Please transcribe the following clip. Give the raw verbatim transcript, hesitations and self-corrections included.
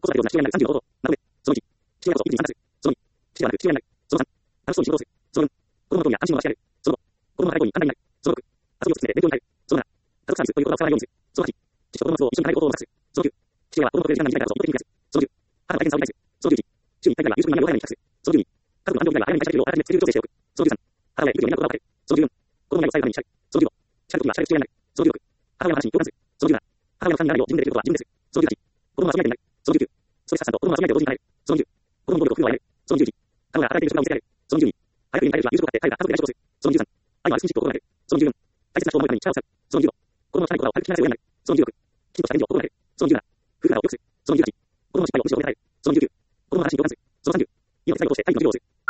子育てをなし父親になるさんじゅうの行動。なので、そのいち、父親こそ育児に参加する。そのに、父親はなる父親になる。そのさん、楽しそうに仕事をする。そのよん、子供の興味や関心を増してやる。そのご、子供の早い行為に寛大になる。そのろく、遊びを進めて勉強になる。そのなな、家族サービスという言葉を使わないようにする。そのはち、父と子供の都合を一緒に変える行動を模索する。そのきゅう、父親は子供のくれる時間が短いからこそもっと気に増やす。そのじゅう、母の大変さを理解する。そのじゅういち、週にいっかいぐらいは夕食になるよう早めに帰宅する。そのじゅうに、家族の安全以外は早めに会社給料をあらかじめスケジュール調整しておく。そのじゅうさん、母親へ育児をやりながらこだわる。そのじゅうよん、子供の未来を最後にしたい。そのじゅうご、近い時は社会父親になる。そのじゅうろく、母親の話に共感する。そのじゅうなな、母親の負担にならないよう自分でできることは自分でする。そのじゅうはち、子供の遊び相手になる。そのじゅうきゅう、ストレス発散と子供の遊び相手を同時に叶える。そのじゅう、子供の能力を含むをやめる。そのじゅういち、彼女が働いている職場を見せられる。そのじゅうに、早く家に帰る日は夕食を買って彼が家族で外食をする。そのじゅうさん、愛のある親戚を心がける。そのじゅうよん、大切な人を思い浮かべに力を使う。そのじゅうご、子供の汚い言葉を軽く聞き流せる親になる。そのじゅうろく、きちんとした返事を心がける。そのじゅうなな、夫婦仲を良くする。そのじゅうはち、子供の失敗を無視を入れられる。そのじゅうきゅう、子供の話に共感する。そのさんじゅう、家の手伝いを通して会議の授業をする。